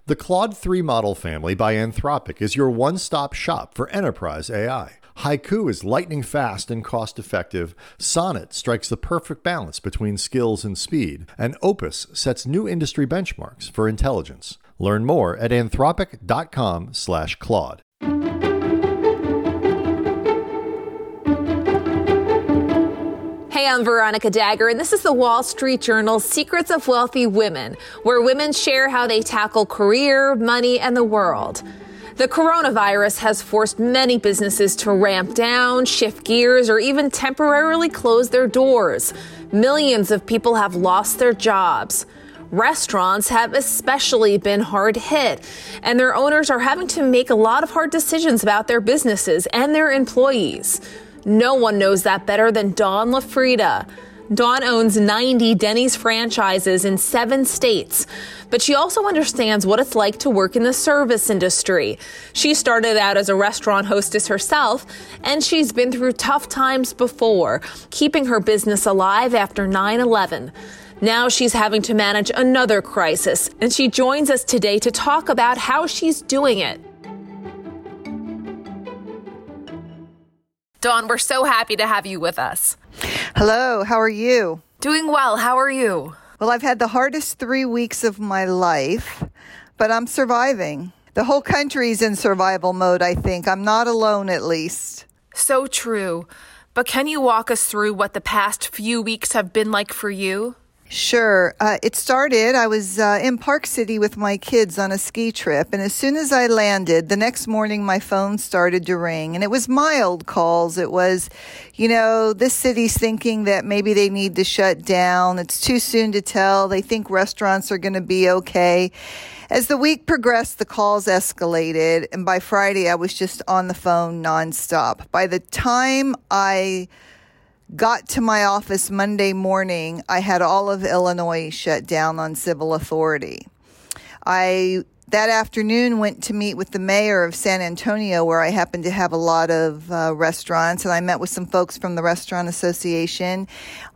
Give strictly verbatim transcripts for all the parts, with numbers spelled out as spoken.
The Claude three model family by Anthropic is your one-stop shop for enterprise A I. Haiku is lightning fast and cost-effective, Sonnet strikes the perfect balance between skills and speed, and Opus sets new industry benchmarks for intelligence. Learn more at anthropic.com slash Claude. Hey, I'm Veronica Dagger, and this is the Wall Street Journal's Secrets of Wealthy Women, where women share how they tackle career, money, and the world. The coronavirus has forced many businesses to ramp down, shift gears, or even temporarily close their doors. Millions of people have lost their jobs. Restaurants have especially been hard hit, and their owners are having to make a lot of hard decisions about their businesses and their employees. No one knows that better than Dawn LaFrida. Dawn owns ninety Denny's franchises in seven states, but she also understands what it's like to work in the service industry. She started out as a restaurant hostess herself, and she's been through tough times before, keeping her business alive after nine eleven. Now she's having to manage another crisis, and she joins us today to talk about how she's doing it. Dawn, we're so happy to have you with us. Hello, how are you? Doing well. How are you? Well, I've had the hardest three weeks of my life, but I'm surviving. The whole country's in survival mode, I think. I'm not alone, at least. So true. But can you walk us through what the past few weeks have been like for you? Sure. Uh, it started, I was uh, in Park City with my kids on a ski trip, and as soon as I landed, the next morning my phone started to ring, and it was mild calls. It was, you know, this city's thinking that maybe they need to shut down. It's too soon to tell. They think restaurants are going to be okay. As the week progressed, the calls escalated, and by Friday, I was just on the phone nonstop. By the time I got to my office Monday morning, I had all of Illinois shut down on civil authority. I, that afternoon, went to meet with the mayor of San Antonio, where I happen to have a lot of uh, restaurants, and I met with some folks from the Restaurant Association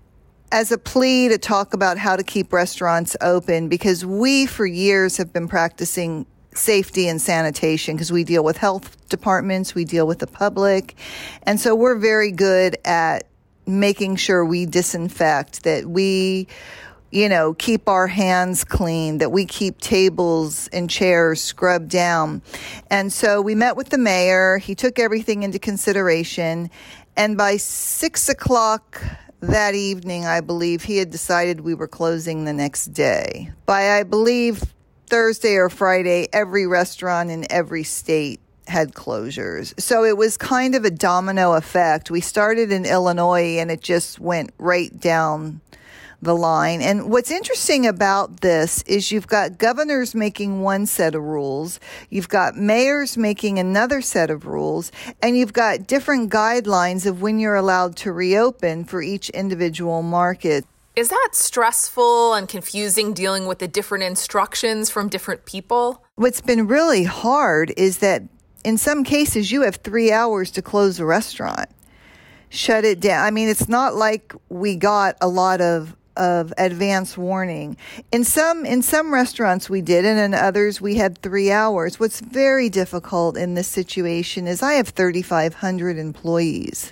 as a plea to talk about how to keep restaurants open, because we, for years, have been practicing safety and sanitation because we deal with health departments, we deal with the public, and so we're very good at making sure we disinfect, that we, you know, keep our hands clean, that we keep tables and chairs scrubbed down. And so we met with the mayor. He took everything into consideration. And by six o'clock that evening, I believe, he had decided we were closing the next day. By, I believe, Thursday or Friday, every restaurant in every state had closures. So it was kind of a domino effect. We started in Illinois and it just went right down the line. And what's interesting about this is you've got governors making one set of rules, you've got mayors making another set of rules, and you've got different guidelines of when you're allowed to reopen for each individual market. Is that stressful and confusing, dealing with the different instructions from different people? What's been really hard is that in some cases, you have three hours to close a restaurant, shut it down. I mean, it's not like we got a lot of, of advance warning. In some, in some restaurants we did, and in others we had three hours. What's very difficult in this situation is I have thirty-five hundred employees.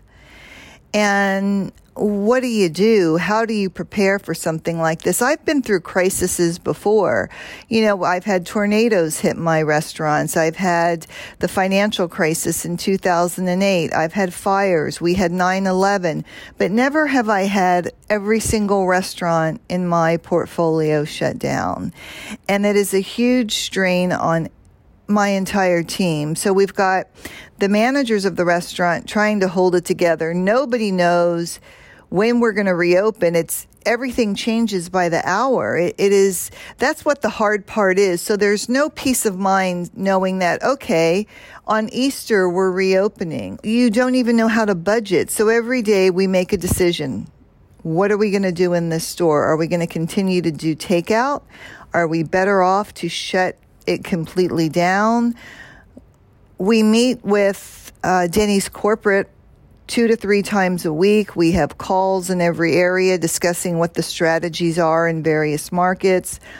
And what do you do? How do you prepare for something like this? I've been through crises before. You know, I've had tornadoes hit my restaurants. I've had the financial crisis in two thousand eight. I've had fires. We had nine eleven. But never have I had every single restaurant in my portfolio shut down. And it is a huge strain on my entire team. So we've got the managers of the restaurant trying to hold it together. Nobody knows when we're going to reopen. It's everything changes by the hour. It, it is, that's what the hard part is. So there's no peace of mind knowing that, okay, on Easter we're reopening. You don't even know how to budget. So every day we make a decision. What are we going to do in this store? Are we going to continue to do takeout? Are we better off to shut it completely down? We meet with uh, Denny's corporate two to three times a week. We have calls in every area discussing what the strategies are in various markets.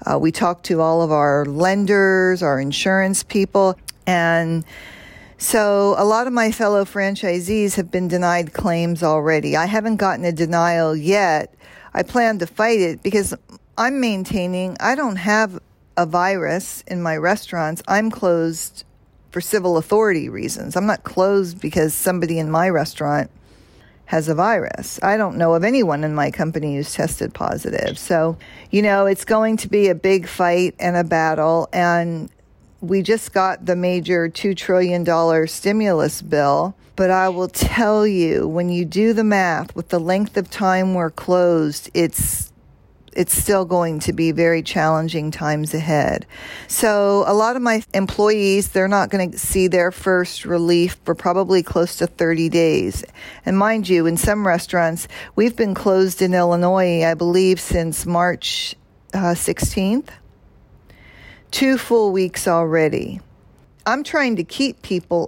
Uh, we talked to all of our lenders, our insurance people, and so a lot of my fellow franchisees have been denied claims already. I haven't gotten a denial yet. I plan to fight it because I'm maintaining I don't have a virus in my restaurants. I'm closed for civil authority reasons. I'm not closed because somebody in my restaurant has a virus. I don't know of anyone in my company who's tested positive. So, you know, it's going to be a big fight and a battle. And we just got the major two trillion dollars stimulus bill. But I will tell you, when you do the math with the length of time we're closed, it's it's still going to be very challenging times ahead. So a lot of my employees, they're not going to see their first relief for probably close to thirty days. And mind you, in some restaurants, we've been closed in Illinois, I believe, since March uh, sixteenth. Two full weeks already. I'm trying to keep people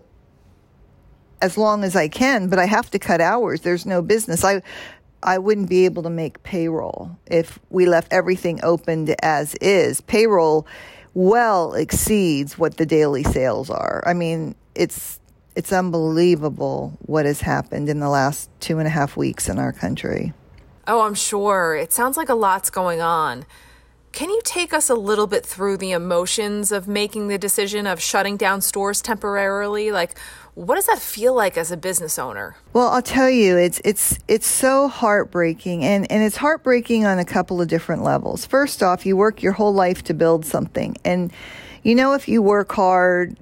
as long as I can, but I have to cut hours. There's no business. I I wouldn't be able to make payroll if we left everything opened as is. Payroll well exceeds what the daily sales are. I mean, it's it's unbelievable what has happened in the last two and a half weeks in our country. Oh, I'm sure. It sounds like a lot's going on. Can you take us a little bit through the emotions of making the decision of shutting down stores temporarily? Like, what does that feel like as a business owner? Well, I'll tell you, it's it's it's so heartbreaking, and, and it's heartbreaking on a couple of different levels. First off, you work your whole life to build something, and you know if you work hard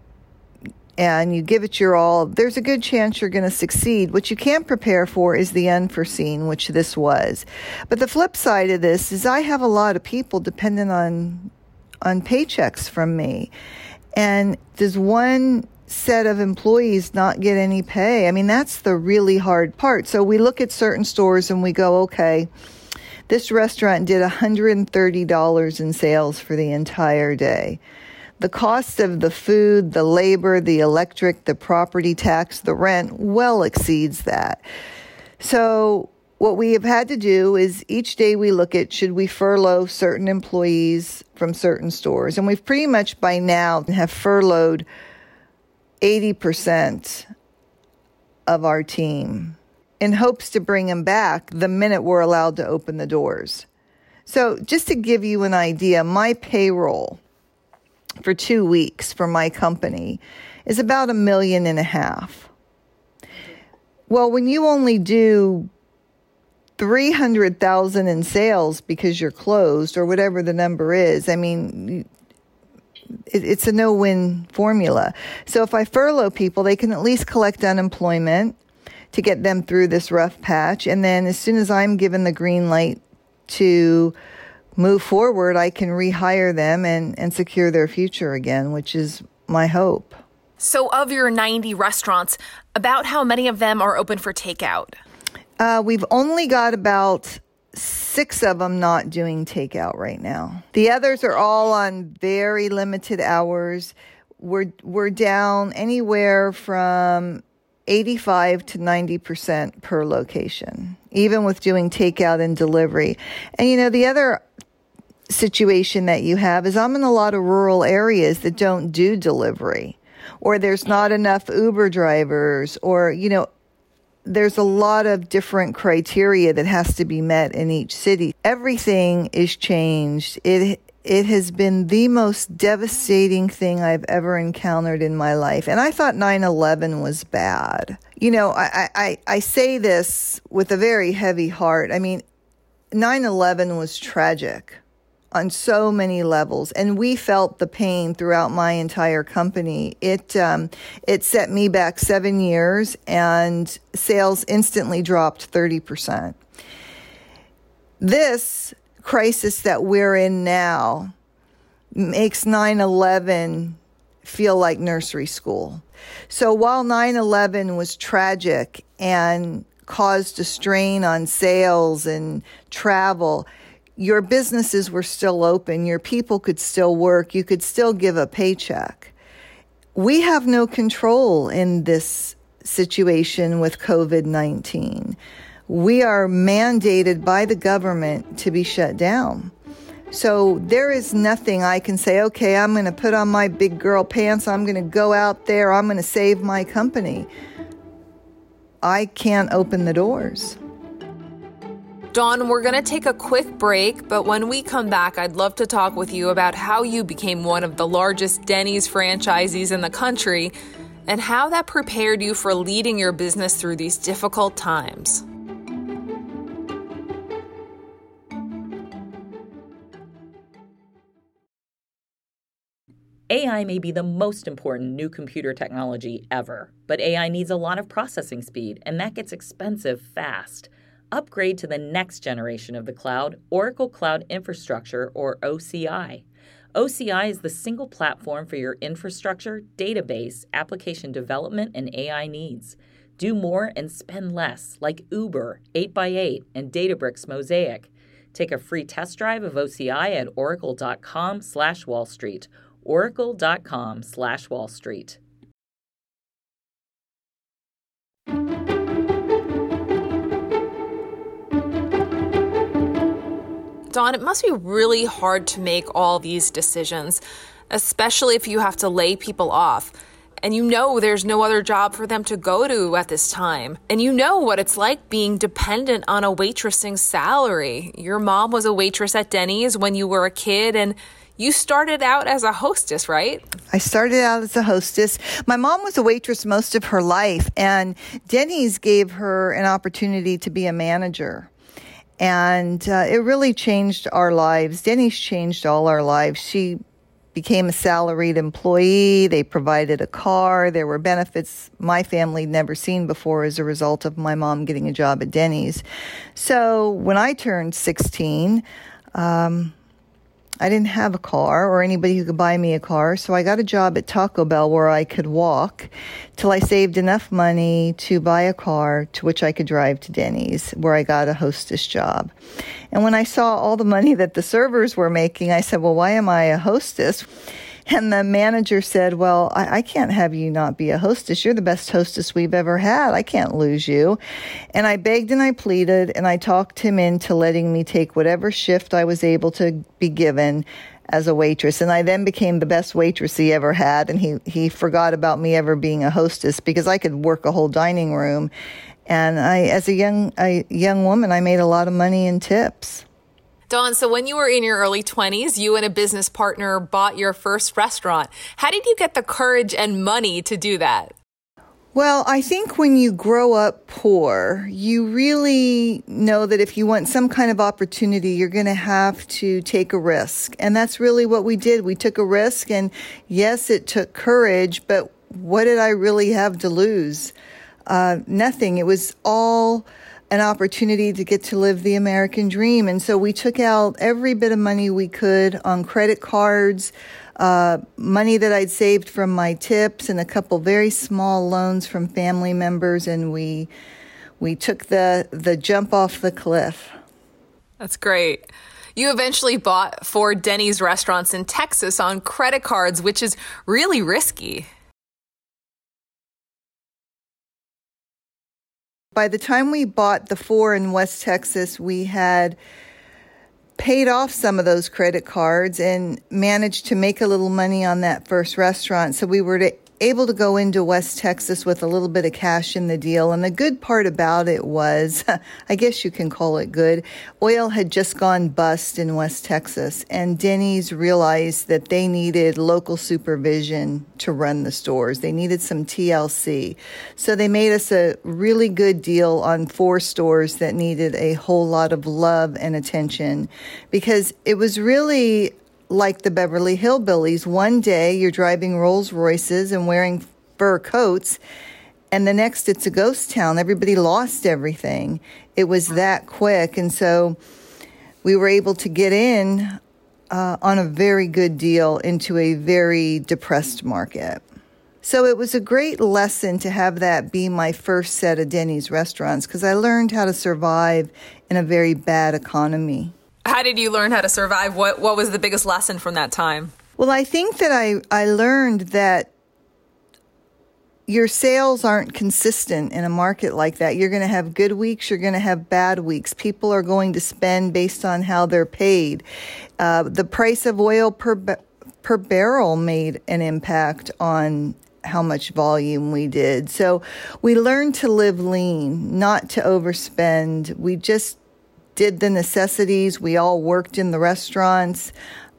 and you give it your all, there's a good chance you're going to succeed. What you can't prepare for is the unforeseen, which this was. But the flip side of this is I have a lot of people dependent on on paychecks from me, and does one set of employees not get any pay? I mean, that's the really hard part. So we look at certain stores and we go, okay, this restaurant did one hundred thirty dollars in sales for the entire day. The cost of the food, the labor, the electric, the property tax, the rent well exceeds that. So what we have had to do is each day we look at, should we furlough certain employees from certain stores? And we've pretty much by now have furloughed eighty percent of our team in hopes to bring them back the minute we're allowed to open the doors. So just to give you an idea, my payroll for two weeks for my company is about a million and a half. Well, when you only do three hundred thousand in sales because you're closed or whatever the number is, I mean, it, it's a no-win formula. So if I furlough people, they can at least collect unemployment to get them through this rough patch. And then as soon as I'm given the green light to move forward, I can rehire them and, and secure their future again, which is my hope. So of your ninety restaurants, about how many of them are open for takeout? Uh, we've only got about six of them not doing takeout right now. The others are all on very limited hours. We're, we're down anywhere from eighty-five to ninety percent per location, even with doing takeout and delivery. And, you know, the other situation that you have is I'm in a lot of rural areas that don't do delivery, or there's not enough Uber drivers, or, you know, there's a lot of different criteria that has to be met in each city. Everything is changed. It it has been the most devastating thing I've ever encountered in my life. And I thought nine eleven was bad. You know, I, I, I say this with a very heavy heart. I mean, nine eleven was tragic on so many levels, and we felt the pain throughout my entire company. It um, it set me back seven years, and sales instantly dropped thirty percent. This crisis that we're in now makes nine eleven feel like nursery school. So while nine eleven was tragic and caused a strain on sales and travel, your businesses were still open. Your people could still work. You could still give a paycheck. We have no control in this situation with covid nineteen. We are mandated by the government to be shut down. So there is nothing I can say, okay, I'm going to put on my big girl pants, I'm going to go out there, I'm going to save my company. I can't open the doors. Dawn, we're going to take a quick break, but when we come back, I'd love to talk with you about how you became one of the largest Denny's franchisees in the country and how that prepared you for leading your business through these difficult times. A I may be the most important new computer technology ever, but A I needs a lot of processing speed, and that gets expensive fast. Upgrade to the next generation of the cloud, Oracle Cloud Infrastructure, or O C I. O C I is the single platform for your infrastructure, database, application development, and A I needs. Do more and spend less, like Uber, eight by eight, and Databricks Mosaic. Take a free test drive of O C I at oracle.com slash Wall Street. oracle.com slash Wall Street. Dawn, it must be really hard to make all these decisions, especially if you have to lay people off. And you know there's no other job for them to go to at this time. And you know what it's like being dependent on a waitressing salary. Your mom was a waitress at Denny's when you were a kid, and you started out as a hostess, right? I started out as a hostess. My mom was a waitress most of her life, and Denny's gave her an opportunity to be a manager. And uh, it really changed our lives. Denny's changed all our lives. She became a salaried employee. They provided a car. There were benefits my family had never seen before as a result of my mom getting a job at Denny's. So when I turned sixteen, um, I didn't have a car or anybody who could buy me a car, so I got a job at Taco Bell where I could walk till I saved enough money to buy a car to which I could drive to Denny's, where I got a hostess job. And when I saw all the money that the servers were making, I said, well, why am I a hostess? And the manager said, well, I, I can't have you not be a hostess. You're the best hostess we've ever had. I can't lose you. And I begged and I pleaded, and I talked him into letting me take whatever shift I was able to be given as a waitress. And I then became the best waitress he ever had. And he, he forgot about me ever being a hostess because I could work a whole dining room. And I, as a young, a young woman, I made a lot of money in tips. Dawn, so when you were in your early twenties, you and a business partner bought your first restaurant. How did you get the courage and money to do that? Well, I think when you grow up poor, you really know that if you want some kind of opportunity, you're going to have to take a risk. And that's really what we did. We took a risk, and yes, it took courage, but what did I really have to lose? Uh, nothing. It was all an opportunity to get to live the American dream. And so we took out every bit of money we could on credit cards, uh, money that I'd saved from my tips, and a couple very small loans from family members. And we, we took the, the jump off the cliff. That's great. You eventually bought four Denny's restaurants in Texas on credit cards, which is really risky. By the time we bought the four in West Texas, we had paid off some of those credit cards and managed to make a little money on that first restaurant. So we were to, able to go into West Texas with a little bit of cash in the deal. And the good part about it was, I guess you can call it good, oil had just gone bust in West Texas. And Denny's realized that they needed local supervision to run the stores. They needed some T L C. So they made us a really good deal on four stores that needed a whole lot of love and attention, because it was really like the Beverly Hillbillies. One day you're driving Rolls Royces and wearing fur coats, and the next it's a ghost town. Everybody lost everything. It was that quick. And so we were able to get in uh, on a very good deal into a very depressed market. So it was a great lesson to have that be my first set of Denny's restaurants, because I learned how to survive in a very bad economy. How did you learn how to survive? What what was the biggest lesson from that time? Well, I think that I, I learned that your sales aren't consistent in a market like that. You're going to have good weeks. You're going to have bad weeks. People are going to spend based on how they're paid. Uh, the price of oil per ba- per barrel made an impact on how much volume we did. So we learned to live lean, not to overspend. We just did the necessities. We all worked in the restaurants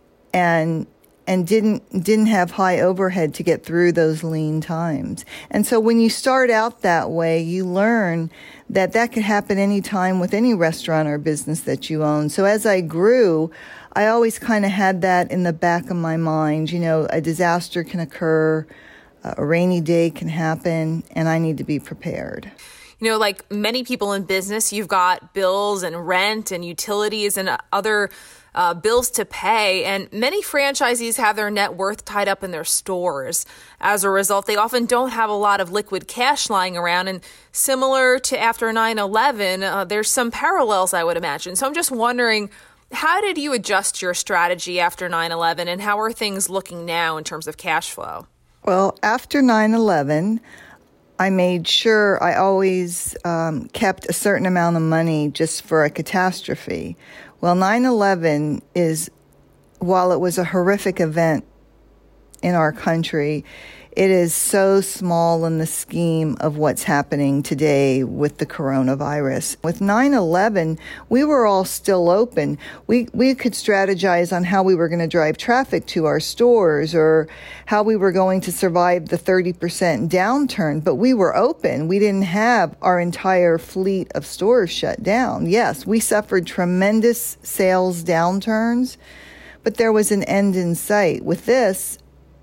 and and didn't didn't have high overhead to get through those lean times. And so when you start out that way, you learn that that could happen anytime with any restaurant or business that you own. So as I grew, I always kind of had that in the back of my mind. You know, a disaster can occur, a rainy day can happen, and I need to be prepared. You know, like many people in business, you've got bills and rent and utilities and other uh, bills to pay. And many franchisees have their net worth tied up in their stores. As a result, they often don't have a lot of liquid cash lying around. And similar to after nine eleven, uh, there's some parallels, I would imagine. So I'm just wondering, how did you adjust your strategy after nine eleven, and how are things looking now in terms of cash flow? Well, after nine eleven, I made sure I always um, kept a certain amount of money just for a catastrophe. Well, nine eleven is, while it was a horrific event in our country, it is so small in the scheme of what's happening today with the coronavirus. With nine eleven, we were all still open. We we could strategize on how we were going to drive traffic to our stores or how we were going to survive the thirty percent downturn, but we were open. We didn't have our entire fleet of stores shut down. Yes, we suffered tremendous sales downturns, but there was an end in sight. With this,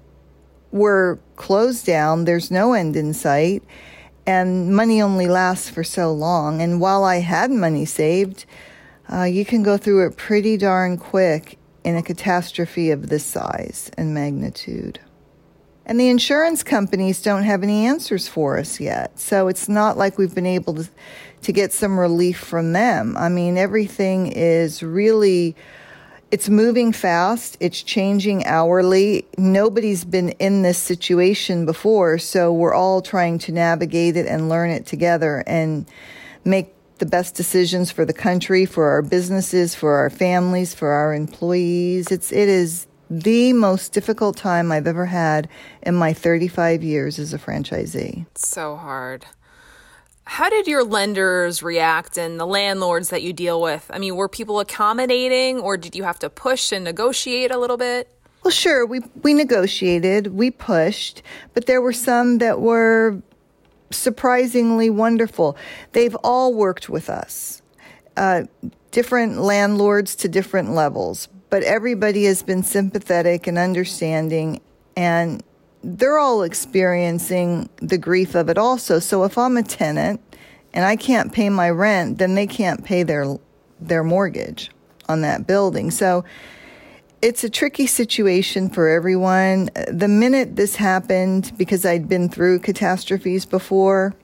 we're closed down, there's no end in sight, and money only lasts for so long. And while I had money saved, uh, you can go through it pretty darn quick in a catastrophe of this size and magnitude. And the insurance companies don't have any answers for us yet, so it's not like we've been able to, to get some relief from them. I mean, everything is really... It's moving fast. It's changing hourly. Nobody's been in this situation before, so we're all trying to navigate it and learn it together and make the best decisions for the country, for our businesses, for our families, for our employees. It's it is the most difficult time I've ever had in my thirty-five years as a franchisee. It's so hard. How did your lenders react and the landlords that you deal with? I mean, were people accommodating, or did you have to push and negotiate a little bit? Well, sure, we we negotiated, we pushed, but there were some that were surprisingly wonderful. They've all worked with us, uh, different landlords to different levels, but everybody has been sympathetic and understanding, and they're all experiencing the grief of it also. So if I'm a tenant and I can't pay my rent, then they can't pay their their mortgage on that building. So it's a tricky situation for everyone. The minute this happened, because I'd been through catastrophes before,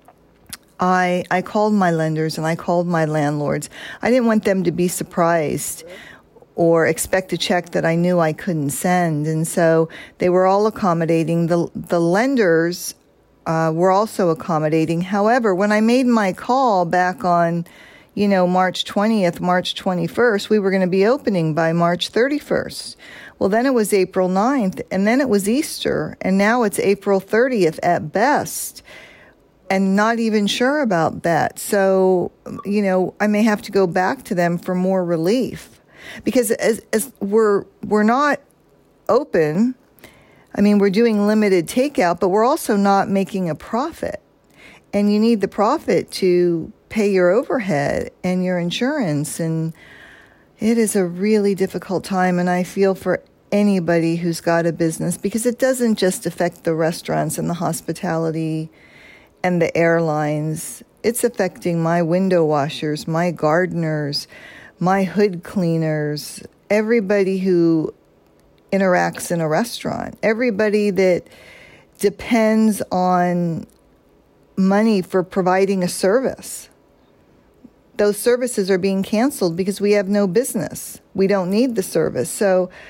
I I called my lenders and I called my landlords. I didn't want them to be surprised or expect a check that I knew I couldn't send. And so they were all accommodating. The the lenders uh, were also accommodating. However, when I made my call back on, you know, March twentieth, March twenty-first, we were going to be opening by March thirty-first. Well, then it was April ninth, and then it was Easter, and now it's April thirtieth at best, and not even sure about that. So, you know, I may have to go back to them for more relief. Because as, as we're we're not open, I mean, we're doing limited takeout, but we're also not making a profit. And you need the profit to pay your overhead and your insurance. And it is a really difficult time. And I feel for anybody who's got a business, because it doesn't just affect the restaurants and the hospitality and the airlines. It's affecting my window washers, my gardeners, my hood cleaners, everybody who interacts in a restaurant, everybody that depends on money for providing a service. Those services are being canceled because we have no business. We don't need the service. So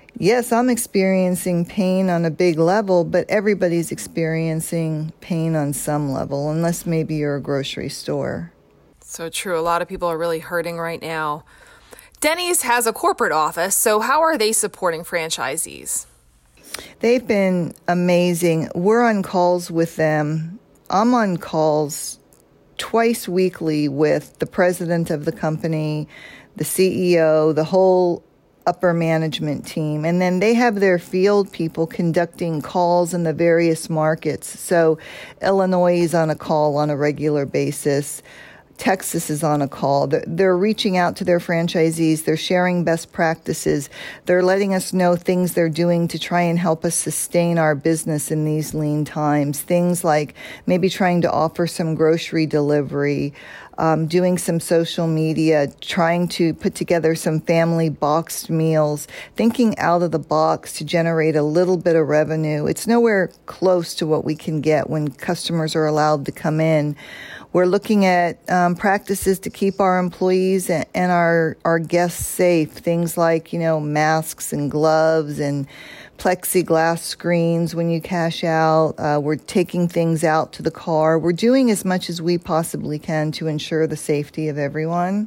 Yes, I'm experiencing pain on a big level, but everybody's experiencing pain on some level, unless maybe you're a grocery store. So true. A lot of people are really hurting right now. Denny's has a corporate office, so how are they supporting franchisees? They've been amazing. We're on calls with them. I'm on calls twice weekly with the president of the company, the C E O, the whole upper management team, and then they have their field people conducting calls in the various markets. So Illinois is on a call on a regular basis. Texas is on a call. They're reaching out to their franchisees. They're sharing best practices. They're letting us know things they're doing to try and help us sustain our business in these lean times. Things like maybe trying to offer some grocery delivery, um, doing some social media, trying to put together some family boxed meals, thinking out of the box to generate a little bit of revenue. It's nowhere close to what we can get when customers are allowed to come in. We're looking at um, practices to keep our employees and, and our, our guests safe. Things like, you know, masks and gloves and plexiglass screens when you cash out. Uh, we're taking things out to the car. We're doing as much as we possibly can to ensure the safety of everyone,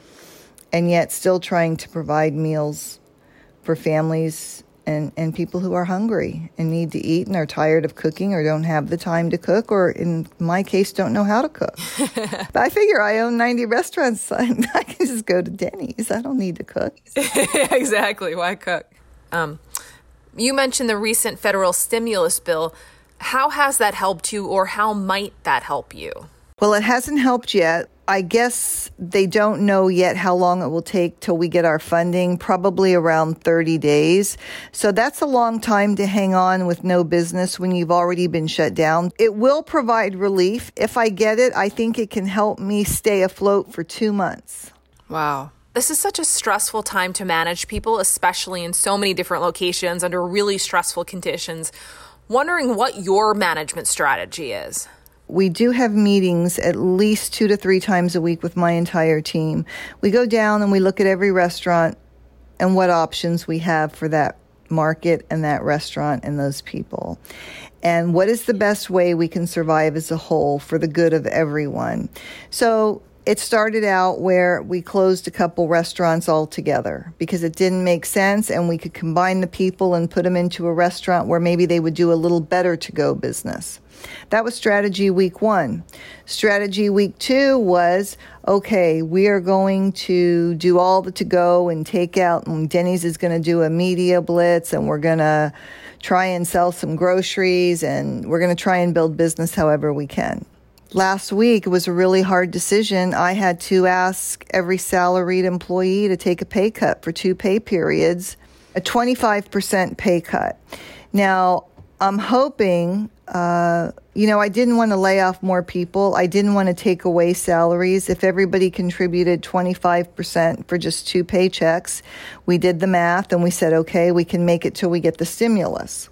and yet still trying to provide meals for families and, and people who are hungry and need to eat and are tired of cooking or don't have the time to cook, or in my case, don't know how to cook. But I figure I own ninety restaurants. I can just go to Denny's. I don't need to cook. Exactly. Why cook? Um, you mentioned the recent federal stimulus bill. How has that helped you, or how might that help you? Well, it hasn't helped yet. I guess they don't know yet how long it will take till we get our funding, probably around thirty days. So that's a long time to hang on with no business when you've already been shut down. It will provide relief. If I get it, I think it can help me stay afloat for two months. Wow. This is such a stressful time to manage people, especially in so many different locations under really stressful conditions. Wondering what your management strategy is. We do have meetings at least two to three times a week with my entire team. We go down and we look at every restaurant and what options we have for that market and that restaurant and those people. And what is the best way we can survive as a whole for the good of everyone. So it started out where we closed a couple restaurants altogether because it didn't make sense, and we could combine the people and put them into a restaurant where maybe they would do a little better to-go business. That was strategy week one. Strategy week two was, okay, we are going to do all the to-go and takeout, and Denny's is going to do a media blitz, and we're going to try and sell some groceries, and we're going to try and build business however we can. Last week, it was a really hard decision. I had to ask every salaried employee to take a pay cut for two pay periods, a twenty-five percent pay cut. Now, I'm hoping, uh, you know, I didn't want to lay off more people. I didn't want to take away salaries. If everybody contributed twenty-five percent for just two paychecks, we did the math and we said, okay, we can make it till we get the stimulus.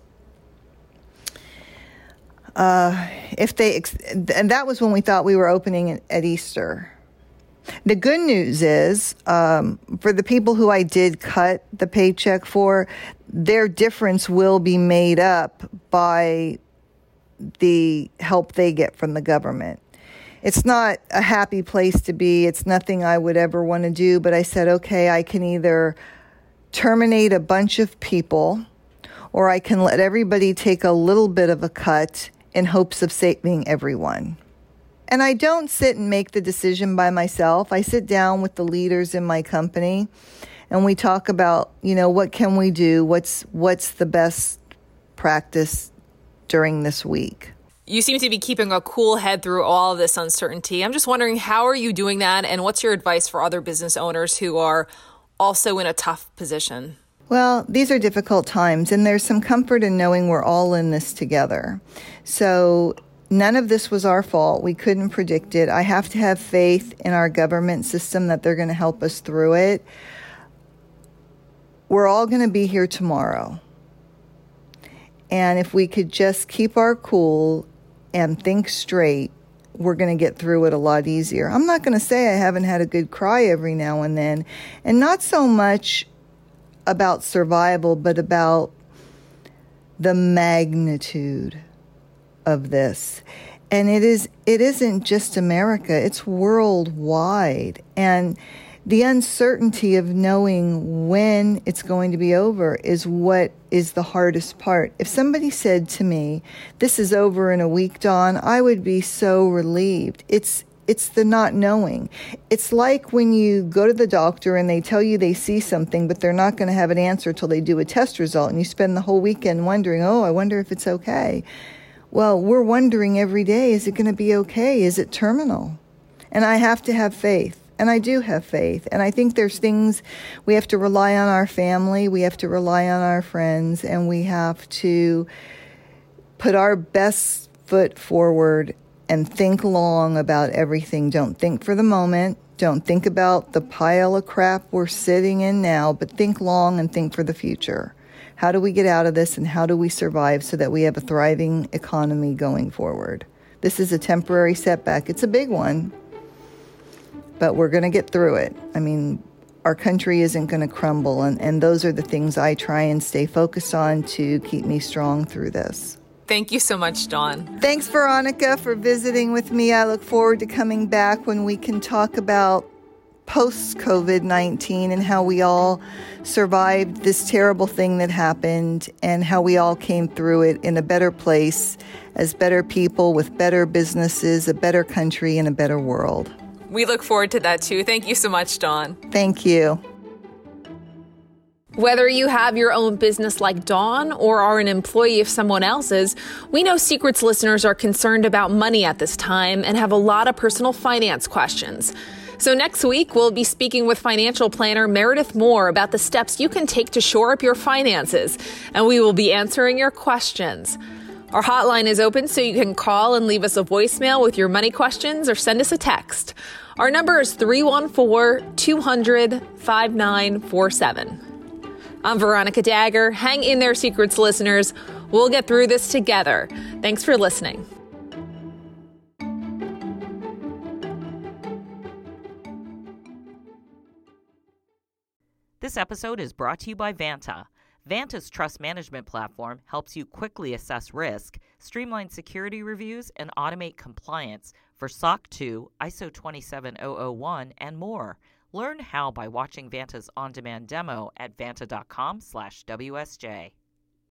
Uh, if they, ex- and that was when we thought we were opening at Easter. The good news is, um, for the people who I did cut the paycheck for, their difference will be made up by the help they get from the government. It's not a happy place to be. It's nothing I would ever want to do, but I said, okay, I can either terminate a bunch of people, or I can let everybody take a little bit of a cut in hopes of saving everyone. And I don't sit and make the decision by myself. I sit down with the leaders in my company and we talk about, you know, what can we do? What's what's the best practice during this week? You seem to be keeping a cool head through all of this uncertainty. I'm just wondering, how are you doing that? And what's your advice for other business owners who are also in a tough position? Well, these are difficult times, and there's some comfort in knowing we're all in this together. So none of this was our fault. We couldn't predict it. I have to have faith in our government system that they're going to help us through it. We're all going to be here tomorrow. And if we could just keep our cool and think straight, we're going to get through it a lot easier. I'm not going to say I haven't had a good cry every now and then, and not so much about survival, but about the magnitude of this. And it is, it isn't just America, it's worldwide. And the uncertainty of knowing when it's going to be over is what is the hardest part. If somebody said to me, this is over in a week, Dawn, I would be so relieved. It's It's the not knowing. It's like when you go to the doctor and they tell you they see something, but they're not going to have an answer until they do a test result, and you spend the whole weekend wondering, oh, I wonder if it's okay. Well, we're wondering every day, is it going to be okay? Is it terminal? And I have to have faith. And I do have faith. And I think there's things we have to rely on our family, we have to rely on our friends, and we have to put our best foot forward and think long about everything. Don't think for the moment. Don't think about the pile of crap we're sitting in now, but think long and think for the future. How do we get out of this, and how do we survive so that we have a thriving economy going forward? This is a temporary setback. It's a big one, but we're going to get through it. I mean, our country isn't going to crumble, and, and those are the things I try and stay focused on to keep me strong through this. Thank you so much, Dawn. Thanks, Veronica, for visiting with me. I look forward to coming back when we can talk about post-COVID nineteen and how we all survived this terrible thing that happened and how we all came through it in a better place as better people with better businesses, a better country, and a better world. We look forward to that, too. Thank you so much, Dawn. Thank you. Whether you have your own business like Dawn or are an employee of someone else's, we know Secrets listeners are concerned about money at this time and have a lot of personal finance questions. So next week, we'll be speaking with financial planner Meredith Moore about the steps you can take to shore up your finances, and we will be answering your questions. Our hotline is open, so you can call and leave us a voicemail with your money questions or send us a text. Our number is three one four, two hundred, five nine four seven. I'm Veronica Dagher. Hang in there, Secrets listeners. We'll get through this together. Thanks for listening. This episode is brought to you by Vanta. Vanta's trust management platform helps you quickly assess risk, streamline security reviews, and automate compliance for S O C two, I S O twenty-seven thousand one, and more. Learn how by watching Vanta's on-demand demo at vanta dot com slash W S J.